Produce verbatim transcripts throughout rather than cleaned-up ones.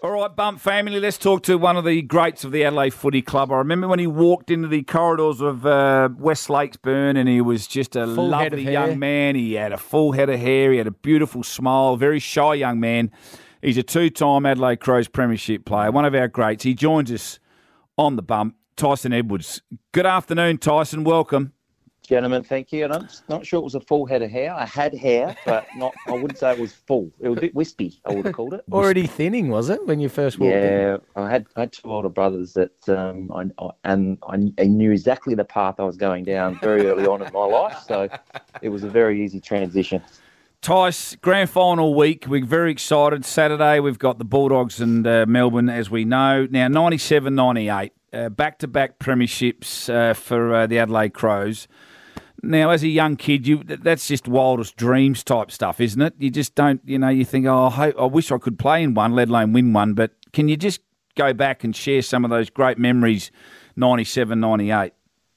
All right, Bump family, let's talk to one of the greats of the Adelaide Footy Club. I remember when he walked into the corridors of uh, West Lakesburn and he was just a Full head of lovely hair. young man. He had a full head of hair. He had a beautiful smile, very shy young man. He's a two-time Adelaide Crows premiership player, one of our greats. He joins us on the Bump, Tyson Edwards. Good afternoon, Tyson. Welcome. Gentlemen, thank you. And I'm not sure it was a full head of hair. I had hair, but not. I wouldn't say it was full. It was a bit wispy, I would have called it. Already thinning, was it, when you first walked in? Yeah, I had I had two older brothers that, um, I, I, and I, I knew exactly the path I was going down very early on in my life, so it was a very easy transition. Tice, grand final week. We're very excited. Saturday, we've got the Bulldogs and uh, Melbourne, as we know. Now, ninety-seven ninety-eight, uh, back-to-back premierships uh, for uh, the Adelaide Crows. Now, as a young kid, you that's just wildest dreams type stuff, isn't it? You just don't, you know, you think, oh, I, hope, I wish I could play in one, let alone win one. But can you just go back and share some of those great memories, ninety-seven ninety-eight?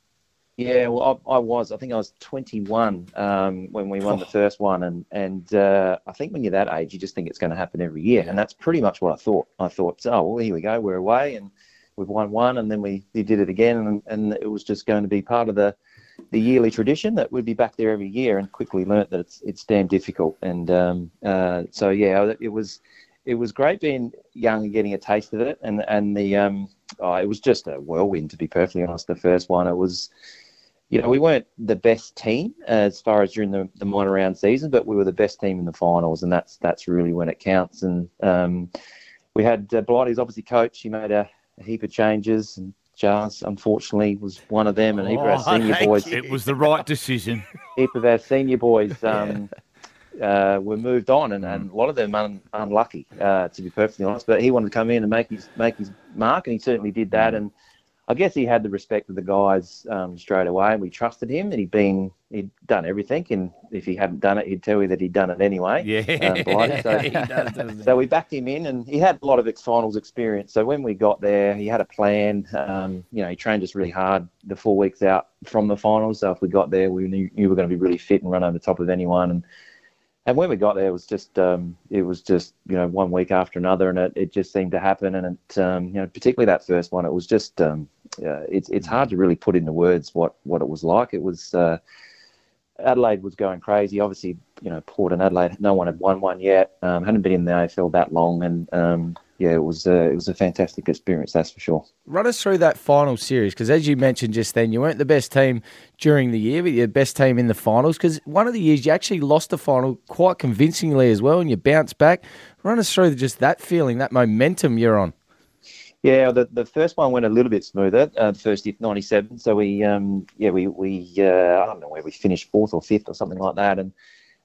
Yeah, well, I, I was. I think I was twenty-one um, when we won oh. the first one. And, and uh, I think when you're that age, you just think it's going to happen every year. Yeah. And that's pretty much what I thought. I thought, oh, well, here we go. We're away and we've won one. And then we, we did it again. And, and it was just going to be part of the the yearly tradition that we'd be back there every year, and quickly learnt that it's it's damn difficult. And um, uh, so yeah, it was it was great being young and getting a taste of it. And and the um, oh, it was just a whirlwind, to be perfectly honest. The first one, it was, you know, we weren't the best team as far as during the, the minor round season, but we were the best team in the finals, and that's that's really when it counts. And um, we had uh, Blighty's obviously coach. He made a, a heap of changes, and Jars, unfortunately, was one of them, and a heap of our senior boys. You. It was the right decision. A heap of our senior boys um, yeah. uh, were moved on, and, and a lot of them un, unlucky, uh, to be perfectly honest. But he wanted to come in and make his make his mark, and he certainly did that. And I guess he had the respect of the guys um, straight away, and we trusted him. And he'd been he'd done everything, and if he hadn't done it, he'd tell you that he'd done it anyway. Yeah, um, Blighty. So, he does, so we backed him in, and he had a lot of ex finals experience. So when we got there, he had a plan. Um, you know, he trained us really hard the four weeks out from the finals. So if we got there, we knew, knew we were going to be really fit and run over the top of anyone. And and when we got there, it was just um, it was just you know one week after another, and it, it just seemed to happen. And it um, you know particularly that first one, it was just um, uh, it's it's hard to really put into words what, what it was like. It was uh, Adelaide was going crazy. Obviously, you know Port and Adelaide, no one had won one yet. Um, hadn't been in the A F L that long, and um, yeah, it was uh, it was a fantastic experience, that's for sure. Run us through that final series, because as you mentioned just then, you weren't the best team during the year, but you're the best team in the finals, because one of the years you actually lost the final quite convincingly as well, and you bounced back. Run us through just that feeling, that momentum you're on. Yeah, the the first one went a little bit smoother. Uh, the first ninety-seven, so we um yeah we we uh, I don't know where we finished, fourth or fifth or something like that, and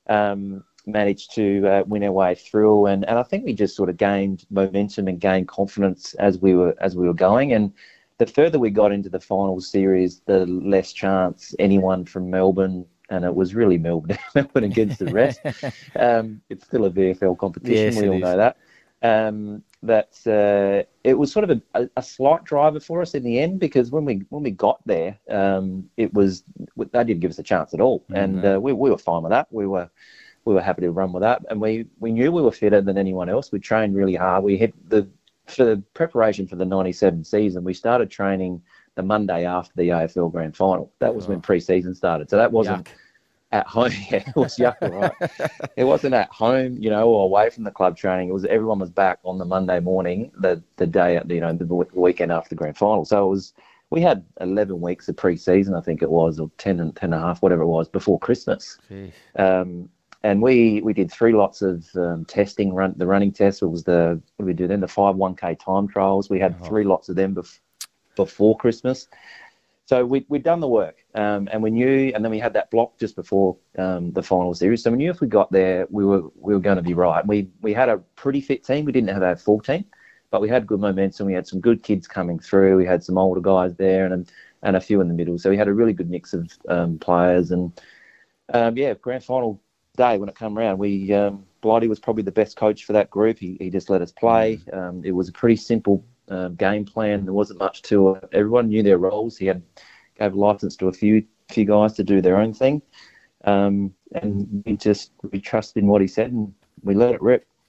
um. managed to uh, win our way through, and, and I think we just sort of gained momentum and gained confidence as we were as we were going. And the further we got into the final series, the less chance anyone from Melbourne, and it was really Melbourne, Melbourne against the rest. um, it's still a V F L competition, yes, we all is. know that. Um, that uh, it was sort of a, a slight driver for us in the end, because when we when we got there, um, it was they didn't give us a chance at all, mm-hmm. and uh, we we were fine with that. We were. We were happy to run with that, and we, we knew we were fitter than anyone else. We trained really hard. We hit the for the preparation for the ninety-seven season. We started training the Monday after the A F L Grand Final. That was oh. when pre-season started. So that wasn't yuck. At home. Yeah, it was yuck, right? It wasn't at home, you know, or away from the club training. It was everyone was back on the Monday morning, the the day, you know, the weekend after the Grand Final. So it was. We had eleven weeks of pre-season, I think it was, or ten and ten and a half, whatever it was, before Christmas. Um, And we, we did three lots of um, testing. Run the running test. It was the what did we do then? The five one k time trials. We had oh. three lots of them bef- before Christmas. So we we'd done the work, um, and we knew. And then we had that block just before um, the final series. So we knew if we got there, we were we were going to be right. We we had a pretty fit team. We didn't have our full team, but we had good momentum. We had some good kids coming through. We had some older guys there, and and a few in the middle. So we had a really good mix of um, players. And um, yeah, grand final day when it came around, we um, Blighty was probably the best coach for that group. He he just let us play. Um, it was a pretty simple uh, game plan. There wasn't much to it. Everyone knew their roles. He had gave a license to a few few guys to do their own thing, um, and we just we trusted in what he said, and we let it rip.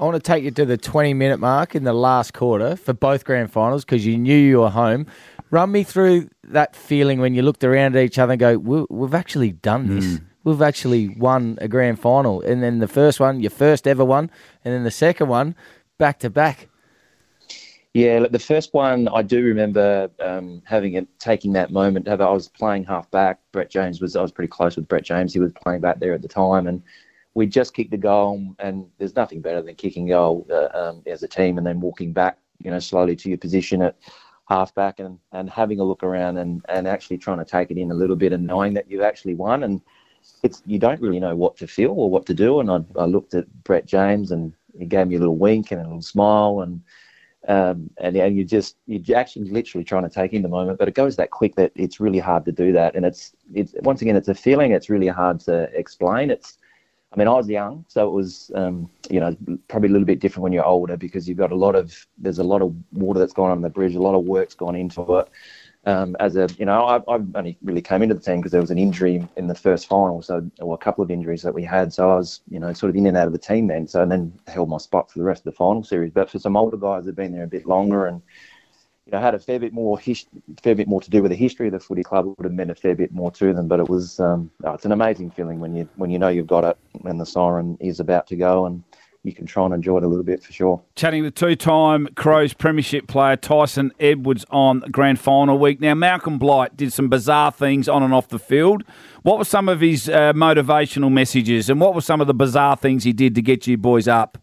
I want to take you to the twenty-minute mark in the last quarter for both grand finals because you knew you were home. Run me through that feeling when you looked around at each other and go, we, we've actually done this. Mm. We've actually won a grand final. And then the first one, your first ever one, and then the second one, back to back. Yeah, look, the first one, I do remember um, having it, taking that moment. I was playing half back. Brett James was, I was pretty close with Brett James. He was playing back there at the time. And we just kicked the goal, and there's nothing better than kicking goal uh, um, as a team and then walking back, you know, slowly to your position at halfback and, and having a look around and, and actually trying to take it in a little bit and knowing that you've actually won. And it's you don't really know what to feel or what to do. And I, I looked at Brett James and he gave me a little wink and a little smile and um, and, and you just you're actually literally trying to take in the moment, but it goes that quick that it's really hard to do that. And it's it's once again it's a feeling. It's really hard to explain. It's I mean, I was young, so it was, um, you know, probably a little bit different when you're older because you've got a lot of, there's a lot of water that's gone on the bridge, a lot of work's gone into it. Um, as a, you know, I, I only really came into the team because there was an injury in the first final, so or a couple of injuries that we had. So I was, you know, sort of in and out of the team then. So and then held my spot for the rest of the final series. But for some older guys who've been there a bit longer and, you know, had a fair bit more his, fair bit more to do with the history of the footy club. It would have meant a fair bit more to them. But it was, um, oh, it's an amazing feeling when you when you know you've got it and the siren is about to go, and you can try and enjoy it a little bit for sure. Chatting with two-time Crows Premiership player Tyson Edwards on grand final week. Now, Malcolm Blight did some bizarre things on and off the field. What were some of his uh, motivational messages, and what were some of the bizarre things he did to get you boys up?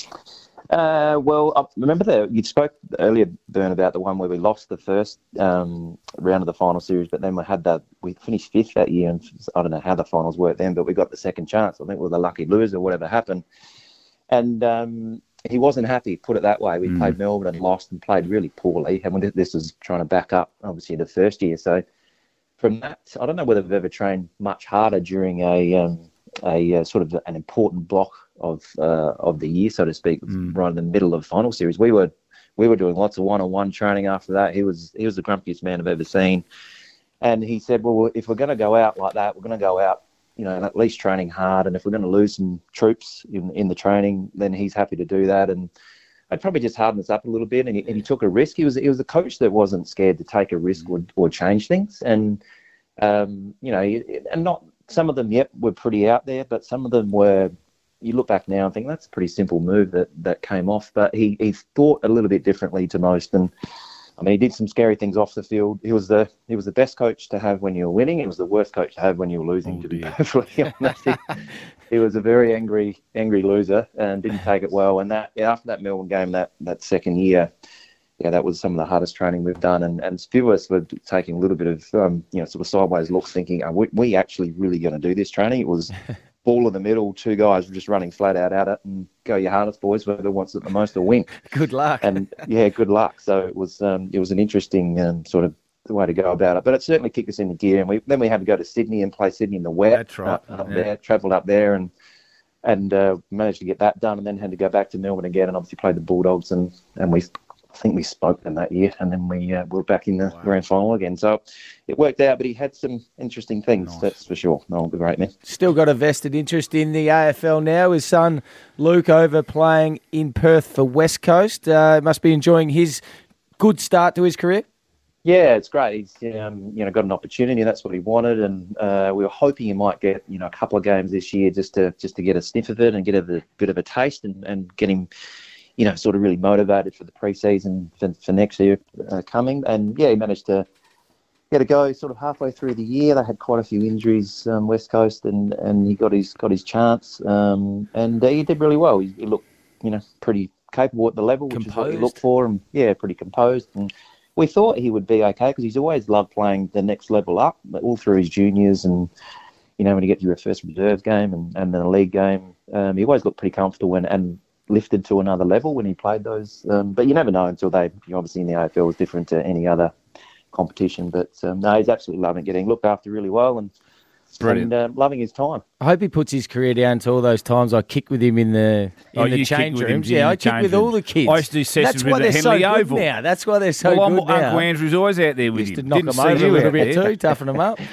Uh, well, I remember that you spoke earlier, Bern, about the one where we lost the first um, round of the final series, but then we had that, we finished fifth that year, and I don't know how the finals worked then, but we got the second chance. I think we were the lucky loser, whatever happened. And um, he wasn't happy, put it that way. We mm. played Melbourne and lost and played really poorly. And this was trying to back up, obviously, the first year. So from that, I don't know whether we've ever trained much harder during a um, a uh, sort of an important block of uh, of the year, so to speak, mm. right in the middle of the final series. We were we were doing lots of one-on-one training after that. He was he was the grumpiest man I've ever seen. And he said, well, if we're going to go out like that, we're going to go out, you know, at least training hard. And if we're going to lose some troops in, in the training, then he's happy to do that. And I'd probably just harden us up a little bit. And he, and he took a risk. He was he was a coach that wasn't scared to take a risk or, or change things. And, um, you know, and not some of them, yep, were pretty out there, but some of them were, you look back now and think that's a pretty simple move that, that came off. But he, he thought a little bit differently to most. And, I mean, he did some scary things off the field. He was the he was the best coach to have when you were winning. He was the worst coach to have when you were losing, oh, to be perfectly honest. He, he was a very angry angry loser and didn't take it well. And that after that Melbourne game, that, that second year, yeah, that was some of the hardest training we've done. And, and a few of us were taking a little bit of, um, you know, sort of sideways looks thinking, are we, we actually really going to do this training? It was ball in the middle, two guys were just running flat out at it, and go your hardest, boys. Whoever wants it the most will win. Good luck. And yeah, good luck. So it was um, it was an interesting um, sort of way to go about it. But it certainly kicked us into gear. And we then we had to go to Sydney and play Sydney in the wet. That's right. Up, up yeah. there, travelled up there and and uh, managed to get that done. And then had to go back to Melbourne again, and obviously played the Bulldogs. And and we I think we spoke them that year, and then we uh, were back in the wow. grand final again. So it worked out, but he had some interesting things, nice. That's for sure. No, great man. Still got a vested interest in the A F L now. His son Luke over playing in Perth for West Coast. Uh, must be enjoying his good start to his career. Yeah, it's great. He's um, you know got an opportunity. That's what he wanted, and uh, we were hoping he might get you know a couple of games this year just to just to get a sniff of it and get a, a bit of a taste and, and get him. You know, sort of really motivated for the pre-season for, for next year uh, coming. And, yeah, he managed to get a go sort of halfway through the year. They had quite a few injuries, um, West Coast, and, and he got his got his chance. Um, and uh, he did really well. He, he looked, you know, pretty capable at the level, which composed. Is what you look for. And, yeah, pretty composed. And we thought he would be okay because he's always loved playing the next level up, but all through his juniors and, you know, when you get to your first reserve game and, and then a league game, um, he always looked pretty comfortable and, and lifted to another level when he played those. Um, but you never know until they, obviously in the A F L is different to any other competition. But um, no, he's absolutely loving getting looked after really well and, and uh, loving his time. I hope he puts his career down to all those times I kick with him in the in oh, the change rooms. Yeah, I kick with room. all the kids. I used to do sessions That's why with they're the so Henley good Oval. now. That's why they're so well, good I'm, now. Uncle Andrew's always out there with used him. to knock Didn't them over a little bit there. too, toughen them up.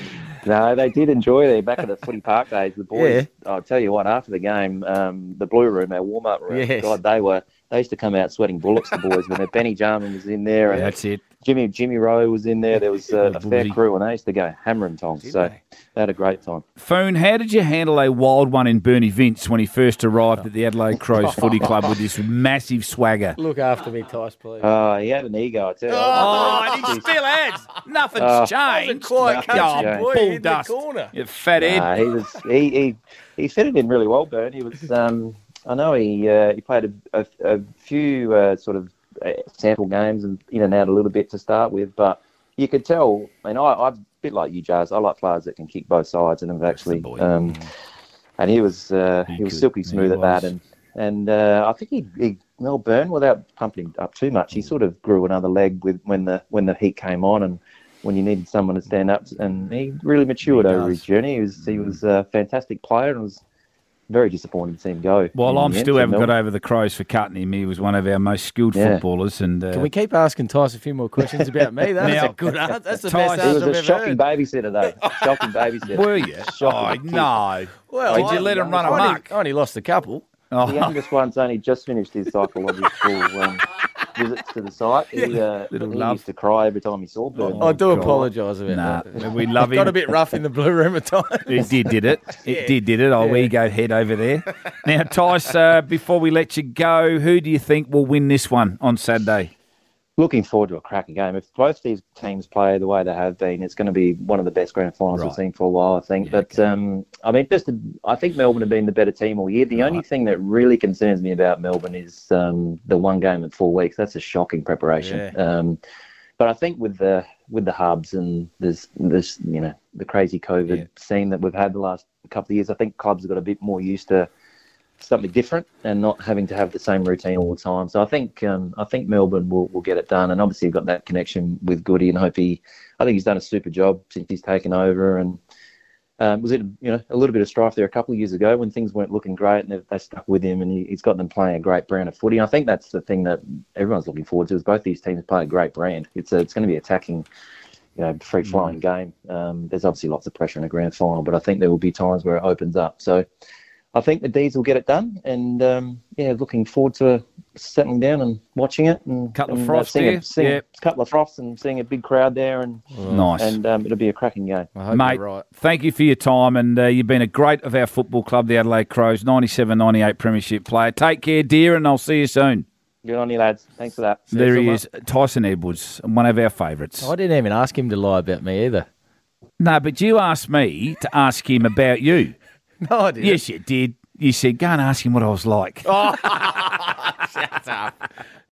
No, they did enjoy there back at the footy park days. The boys, I'll tell you what, after the game, um, the blue room, our warm up room, Yes. God, they were they used to come out sweating bullets. The boys when Benny Jarman was in there, and Yeah, that's it. Jimmy Jimmy Rowe was in there. There was uh, a fair Bluesy. crew, and they used to go hammer and tongs. So they? they had a great time. Foon, how did you handle a wild one in Bernie Vince when he first arrived at the Adelaide Crows Footy Club with this massive swagger? Look after me, Tice, please. Oh, he had an ego, I tell you. Oh, and he still has. Nothing's Oh. changed. Quiet Nothing's country changed. boy Bull in dust. the corner. You fat head. Nah, he was he, he he fitted in really well, Bern. He was. Um, I know he uh, he played a, a, a few uh, sort of uh, sample games and in and out a little bit to start with, but you could tell. I mean, I, I'm a bit like you, Jazz. I like players that can kick both sides and have actually. boy. Um, and he was uh, he, He was could. silky He smooth at was. that, and and uh, I think he, he Mel Byrne, without pumping him up too much, he sort of grew another leg with when the when the heat came on and when you needed someone to stand up, and he really matured He over does. his journey. He was he was a fantastic player and was very disappointed to see him go. Well, in I'm the end still for haven't got Melbourne. over the Crows for cutting him. He was one of our most skilled Yeah. footballers. And uh, Can we keep asking Tice a few more questions about me? That's Now, a good answer. That's the Tice- best He was answer I've a ever shocking heard. babysitter, though. Shocking babysitter. were you? Oh, Shocking. no. Well, Did I- you let him run I only- amok? I only lost a couple. The Oh, youngest one's only just finished his psychological um, visits to the site. He, uh, Little he love. used to cry every time he saw Burn. I do God. apologise about nah. that. We love Got a him. bit rough in the blue room at times. It did, did it? It did, did it? Oh, we go head over there. Now, Tice, uh, before we let you go, who do you think will win this one on Saturday? Looking forward to a cracking game. If both these teams play the way they have been, it's going to be one of the best grand finals Right. we've seen for a while, I think. Yeah, but um, I mean, just I think Melbourne have been the better team all year. The only Right. thing that really concerns me about Melbourne is um, the one game in four weeks. That's a shocking preparation. Yeah. Um, but I think with the with the hubs and this this you know the crazy COVID Yeah. scene that we've had the last couple of years, I think clubs have got a bit more used to something different and not having to have the same routine all the time. So I think um, I think Melbourne will, will get it done. And obviously you've got that connection with Goody, and hope he, I think he's done a super job since he's taken over. And um, was it you know a little bit of strife there a couple of years ago when things weren't looking great, and they, they stuck with him, and he, he's got them playing a great brand of footy. I think that's the thing that everyone's looking forward to, is both these teams play a great brand. It's a, it's going to be attacking. You know, free-flowing game. Um, there's obviously lots of pressure in a grand final, but I think there will be times where it opens up. So I think the D's will get it done, and um, yeah, looking forward to settling down and watching it. And Couple of and, froths seeing there, a, seeing yeah. a couple of froths and seeing a big crowd there, and Nice. and um, it'll be a cracking game. I hope Mate, you're right. thank you for your time, and uh, you've been a great of our football club, the Adelaide Crows, ninety-seven ninety-eight Premiership player. Take care, dear, and I'll see you soon. Good on you, lads. Thanks for that. There he so is, Tyson Edwards, one of our favourites. I didn't even ask him to lie about me either. No, but you asked me to ask him about you. No, I didn't. Yes, you did. You said, go and ask him what I was like. Shut up.